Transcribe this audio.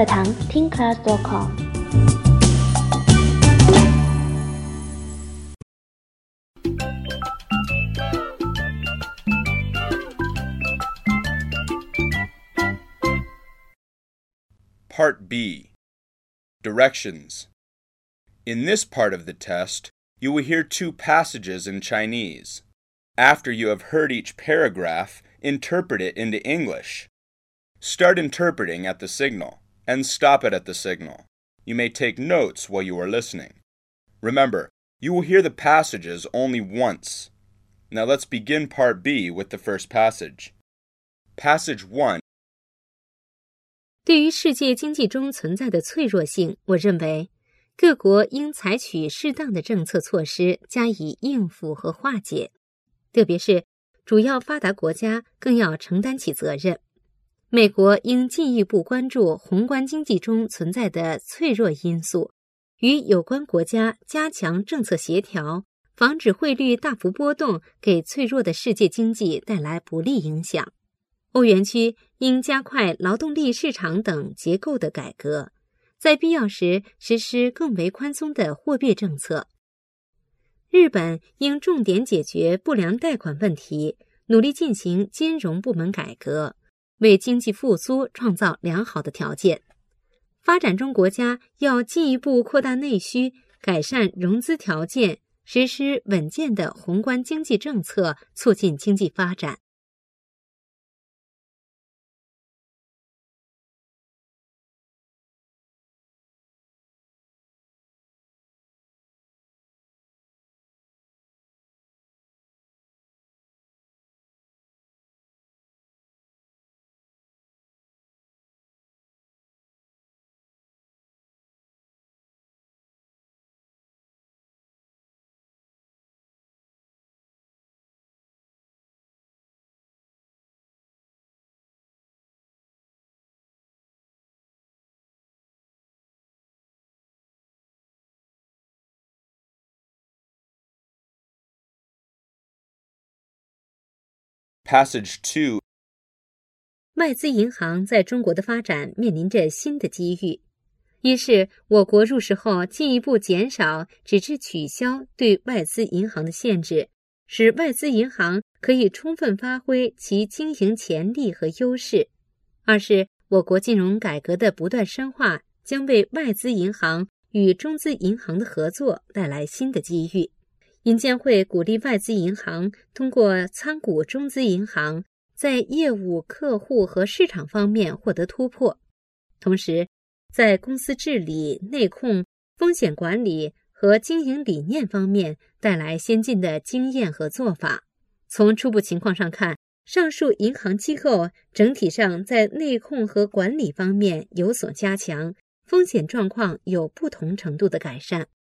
课堂听 class.com。 Part B. Directions. In this part of the test, you will hear two passages in Chinese. After you have heard each paragraph, interpret it into English. Start interpreting at the signal, and stop it at the signal. You may take notes while you are listening. Remember, you will hear the passages only once. Now let's begin Part B with the first passage. Passage 1. 对于世界经济中存在的脆弱性，我认为各国应采取适当的政策措施加以应付和化解，特别是主要发达国家更要承担起责任。美国应进一步关注宏观经济中存在的脆弱因素，与有关国家加强政策协调，防止汇率大幅波动给脆弱的世界经济带来不利影响。欧元区应加快劳动力市场等结构的改革，在必要时实施更为宽松的货币政策。日本应重点解决不良贷款问题，努力进行金融部门改革，为经济复苏创造良好的条件。发展中国家要进一步扩大内需，改善融资条件，实施稳健的宏观经济政策，促进经济发展。 Passage 2. 外资银行在中国的发展面临着新的机遇。一是我国入世后进一步减少乃至取消对外资银行的限制，使外资银行可以充分发挥其经营潜力和优势。二是我国金融改革的不断深化，将为外资银行与中资银行的合作带来新的机遇。银监会鼓励外资银行通过参股中资银行，在业务、客户和市场方面获得突破，同时在公司治理、内控、风险管理和经营理念方面带来先进的经验和做法。从初步情况上看，上述银行机构整体上在内控和管理方面有所加强，风险状况有不同程度的改善。